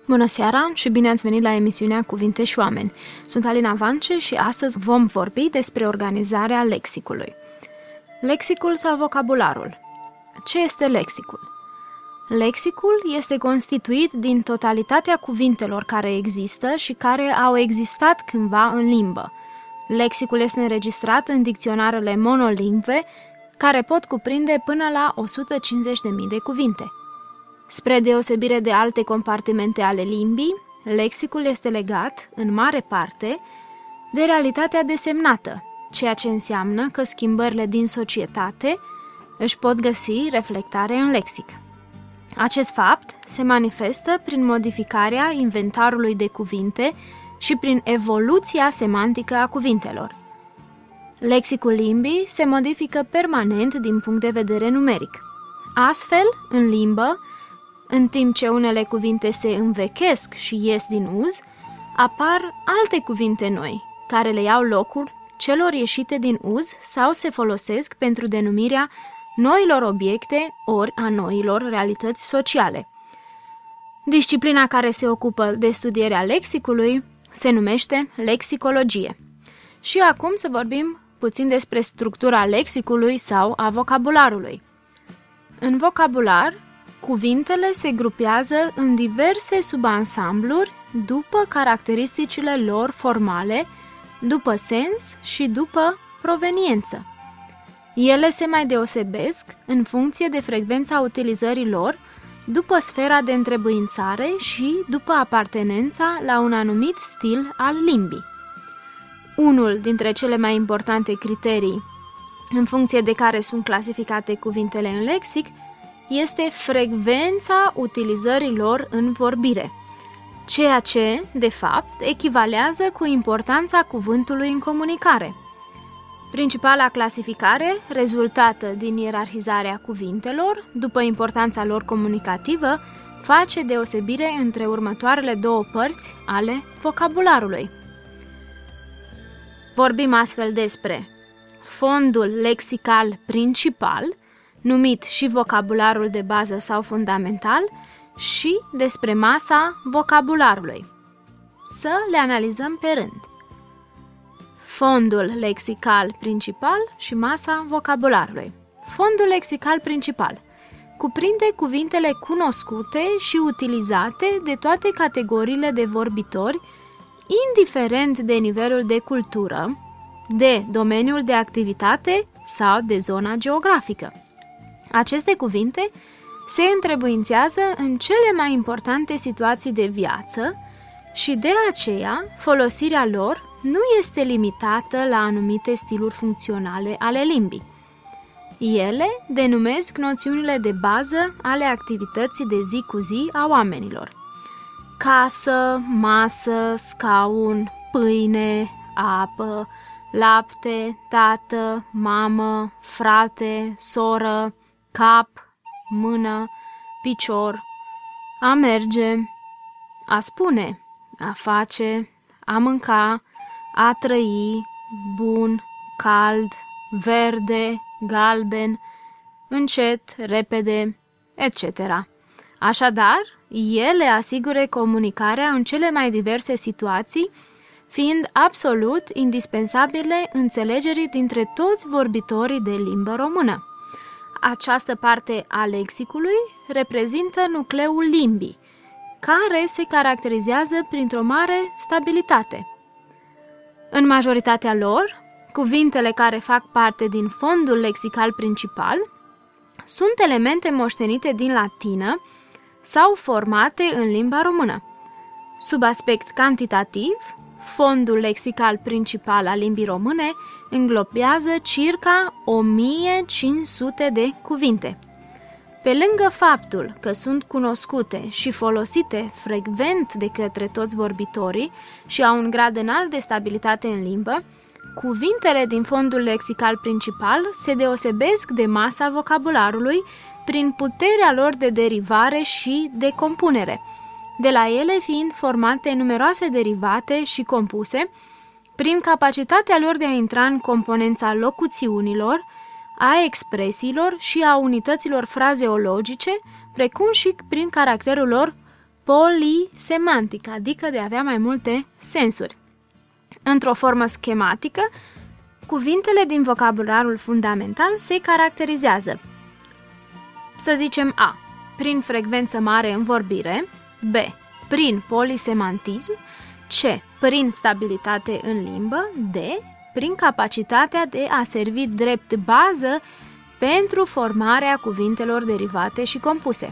Bună seara și bine ați venit la emisiunea Cuvinte și Oameni. Sunt Alina Vance și astăzi vom vorbi despre organizarea lexicului. Lexicul sau vocabularul? Ce este lexicul? Lexicul este constituit din totalitatea cuvintelor care există și care au existat cândva în limbă. Lexicul este înregistrat în dicționarele monolingve, care pot cuprinde până la 150.000 de cuvinte. Spre deosebire de alte compartimente ale limbii, lexicul este legat, în mare parte, de realitatea desemnată, ceea ce înseamnă că schimbările din societate își pot găsi reflectare în lexic. Acest fapt se manifestă prin modificarea inventarului de cuvinte și prin evoluția semantică a cuvintelor. Lexicul limbii se modifică permanent din punct de vedere numeric. Astfel, în limbă, în timp ce unele cuvinte se învechesc și ies din uz, apar alte cuvinte noi, care le iau locul celor ieșite din uz sau se folosesc pentru denumirea noilor obiecte ori a noilor realități sociale. Disciplina care se ocupă de studierea lexicului se numește lexicologie. Și acum să vorbim puțin despre structura lexicului sau a vocabularului. În vocabular, cuvintele se grupează în diverse subansambluri după caracteristicile lor formale, după sens și după proveniență. Ele se mai deosebesc în funcție de frecvența utilizării lor, după sfera de întrebuințare și după apartenența la un anumit stil al limbii. Unul dintre cele mai importante criterii în funcție de care sunt clasificate cuvintele în lexic este frecvența utilizării lor în vorbire, ceea ce, de fapt, echivalează cu importanța cuvântului în comunicare. Principala clasificare, rezultată din ierarhizarea cuvintelor, după importanța lor comunicativă, face deosebire între următoarele două părți ale vocabularului. Vorbim astfel despre fondul lexical principal, numit și vocabularul de bază sau fundamental, și despre masa vocabularului. Să le analizăm pe rând. Fondul lexical principal și masa vocabularului. Fondul lexical principal cuprinde cuvintele cunoscute și utilizate de toate categoriile de vorbitori, indiferent de nivelul de cultură, de domeniul de activitate sau de zona geografică. Aceste cuvinte se întrebuințează în cele mai importante situații de viață și de aceea folosirea lor nu este limitată la anumite stiluri funcționale ale limbii. Ele denumesc noțiunile de bază ale activității de zi cu zi a oamenilor. Casă, masă, scaun, pâine, apă, lapte, tată, mamă, frate, soră, cap, mână, picior, a merge, a spune, a face, a mânca, a trăi, bun, cald, verde, galben, încet, repede, etc. Așadar, ele asigură comunicarea în cele mai diverse situații, fiind absolut indispensabile înțelegerii dintre toți vorbitorii de limbă română. Această parte a lexicului reprezintă nucleul limbii, care se caracterizează printr-o mare stabilitate. În majoritatea lor, cuvintele care fac parte din fondul lexical principal sunt elemente moștenite din latină sau formate în limba română. Sub aspect cantitativ, fondul lexical principal al limbii române înglobează circa 1500 de cuvinte. Pe lângă faptul că sunt cunoscute și folosite frecvent de către toți vorbitorii și au un grad înalt de stabilitate în limbă, cuvintele din fondul lexical principal se deosebesc de masa vocabularului prin puterea lor de derivare și de compunere, de la ele fiind formate numeroase derivate și compuse, prin capacitatea lor de a intra în componența locuțiunilor, a expresiilor și a unităților frazeologice, precum și prin caracterul lor polisemantic, adică de a avea mai multe sensuri. Într-o formă schematică, cuvintele din vocabularul fundamental se caracterizează. Să zicem A. Prin frecvență mare în vorbire, B. Prin polisemantism, C. Prin stabilitate în limbă, D. Prin capacitatea de a servi drept bază pentru formarea cuvintelor derivate și compuse.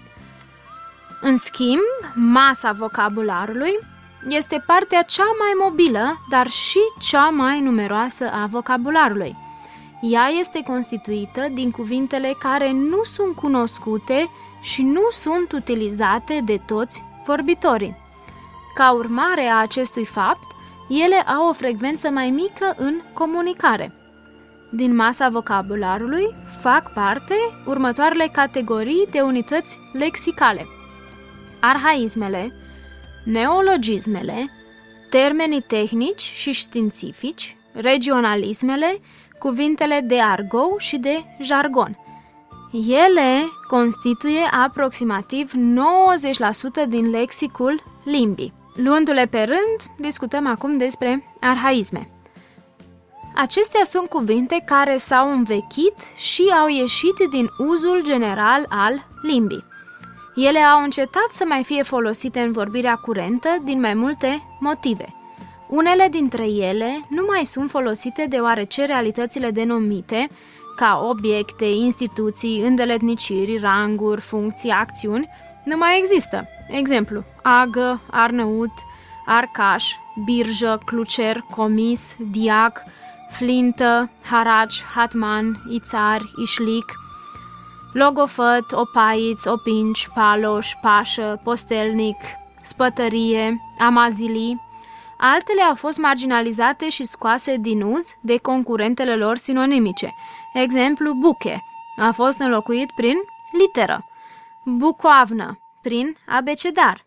În schimb, masa vocabularului este partea cea mai mobilă, dar și cea mai numeroasă a vocabularului. Ea este constituită din cuvintele care nu sunt cunoscute și nu sunt utilizate de toți vorbitorii. Ca urmare a acestui fapt, ele au o frecvență mai mică în comunicare. Din masa vocabularului fac parte următoarele categorii de unități lexicale: arhaismele, neologismele, termenii tehnici și științifici, regionalismele, cuvintele de argou și de jargon. Ele constituie aproximativ 90% din lexicul limbii. Luându-le pe rând, discutăm acum despre arhaisme. Acestea sunt cuvinte care s-au învechit și au ieșit din uzul general al limbii. Ele au încetat să mai fie folosite în vorbirea curentă din mai multe motive. Unele dintre ele nu mai sunt folosite deoarece realitățile denumite, ca obiecte, instituții, îndeletniciri, ranguri, funcții, acțiuni, nu mai există. Exemplu: agă, arnăut, arcaș, birjă, clucer, comis, diac, flintă, haraci, hatman, ițar, ișlic, logofăt, opaiț, opinci, paloș, pașă, postelnic, spătărie, amazilii. Altele au fost marginalizate și scoase din uz de concurentele lor sinonimice. Exemplu: buche a fost înlocuit prin literă, bucoavnă prin abecedar,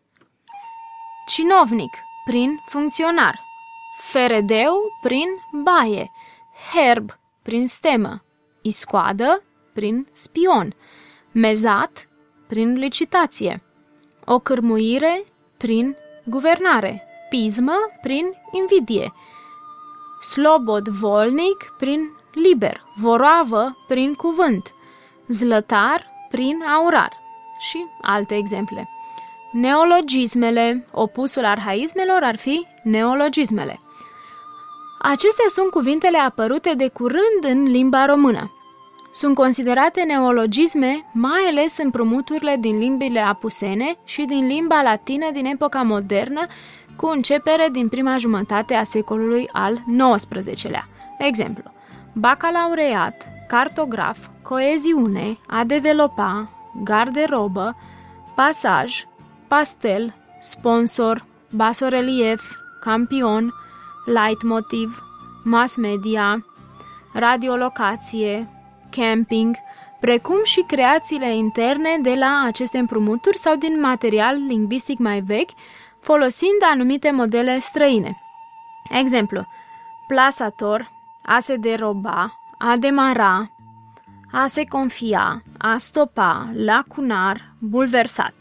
cinovnic prin funcționar, feredeu prin baie, herb prin stemă, iscoadă prin spion, mezat prin licitație, o cârmuire prin guvernare, pismă prin invidie, slobod volnic prin liber, voroavă prin cuvânt, zlătar prin aurar și alte exemple. Neologismele, opusul arhaismelor, ar fi neologismele. Acestea sunt cuvintele apărute de curând în limba română. Sunt considerate neologisme mai ales împrumuturile din limbile apusene și din limba latină din epoca modernă, cu începere din prima jumătate a secolului al XIX-lea. Exemplu: bacalaureat, cartograf, coeziune, a developa, garderobă, pasaj, pastel, sponsor, basorelief, campion, leitmotiv, mass media, radiolocație, camping, precum și creațiile interne de la aceste împrumuturi sau din material lingvistic mai vechi, folosind anumite modele străine. Exemplu: plasator, a se deroba, a demara, a se confia, a stopa, lacunar, bulversat.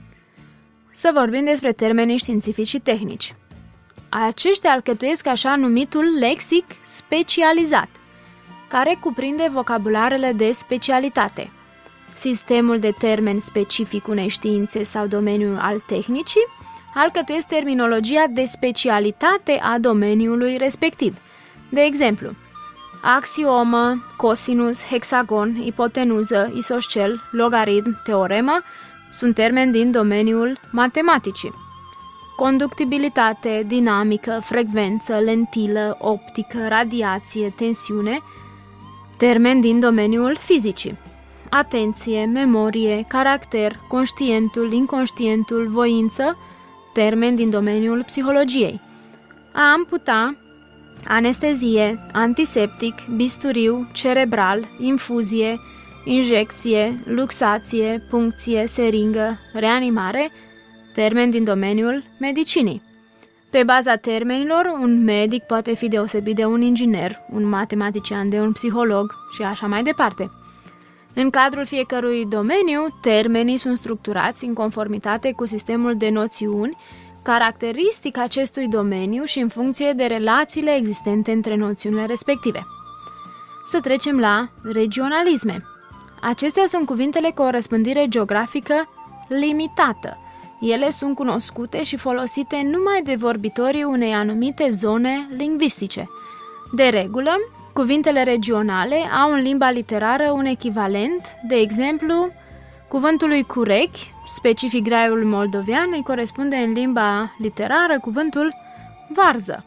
Să vorbim despre termenii științifici și tehnici. Aceștia alcătuiesc așa numitul lexic specializat, care cuprinde vocabularele de specialitate. Sistemul de termeni specific unei științe sau domeniu al tehnicii alcătuiesc terminologia de specialitate a domeniului respectiv. De exemplu: axiomă, cosinus, hexagon, ipotenuză, isoscel, logaritm, teoremă sunt termeni din domeniul matematicii. Conductibilitate, dinamică, frecvență, lentilă, optică, radiație, tensiune, termeni din domeniul fizicii. Atenție, memorie, caracter, conștientul, inconștientul, voință, termeni din domeniul psihologiei. A amputa, anestezie, antiseptic, bisturiu, cerebral, infuzie, injecție, luxație, puncție, seringă, reanimare, termeni din domeniul medicinii. Pe baza termenilor, un medic poate fi deosebit de un inginer, un matematician de un psiholog și așa mai departe. În cadrul fiecărui domeniu, termenii sunt structurați în conformitate cu sistemul de noțiuni, caracteristic acestui domeniu și în funcție de relațiile existente între noțiunile respective. Să trecem la regionalisme. Acestea sunt cuvintele cu o răspândire geografică limitată. Ele sunt cunoscute și folosite numai de vorbitorii unei anumite zone lingvistice. De regulă, cuvintele regionale au în limba literară un echivalent, de exemplu, cuvântului curechi, specific graiului moldovean, îi corespunde în limba literară cuvântul varză.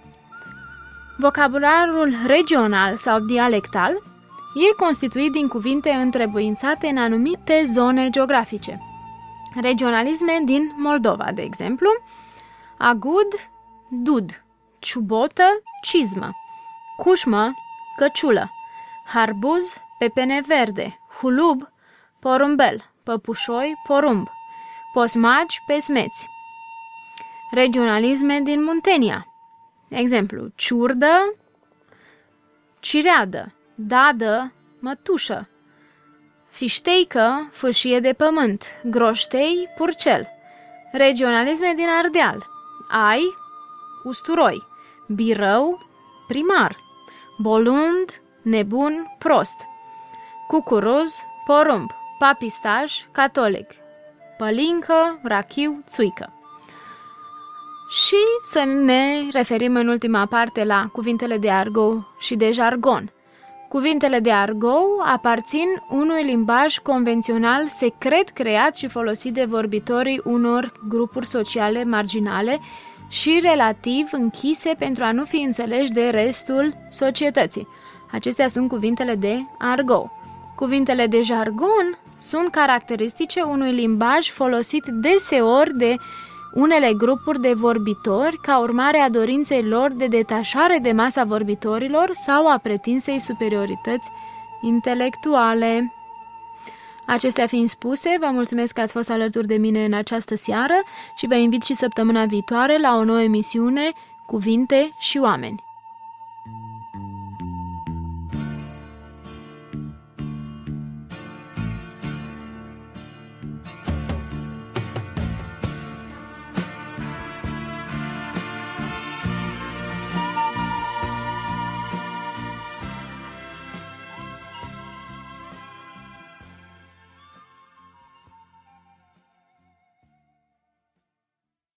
Vocabularul regional sau dialectal e constituit din cuvinte întrebuințate în anumite zone geografice. Regionalisme din Moldova, de exemplu, agud, dud, ciubotă, cizmă, cușmă, căciulă, harbuz, pepene verde, hulub, porumbel, păpușoi, porumb, posmagi, pesmeți. Regionalisme din Muntenia, exemplu, ciurdă, cireadă, dadă, mătușă, fișteică, fâșie de pământ, groștei, purcel. Regionalisme din Ardeal, ai, usturoi, birău, primar, bolund, nebun, prost, cucuruz, porumb, papistaș, catolic, pălincă, rachiu, țuică. Și să ne referim în ultima parte la cuvintele de argot și de jargon. Cuvintele de argot aparțin unui limbaj convențional secret creat și folosit de vorbitorii unor grupuri sociale marginale și relativ închise pentru a nu fi înțeleși de restul societății. Acestea sunt cuvintele de argot. Cuvintele de jargon sunt caracteristice unui limbaj folosit deseori de unele grupuri de vorbitori ca urmare a dorinței lor de detașare de masa vorbitorilor sau a pretinsei superiorități intelectuale. Acestea fiind spuse, vă mulțumesc că ați fost alături de mine în această seară și vă invit și săptămâna viitoare la o nouă emisiune Cuvinte și oameni.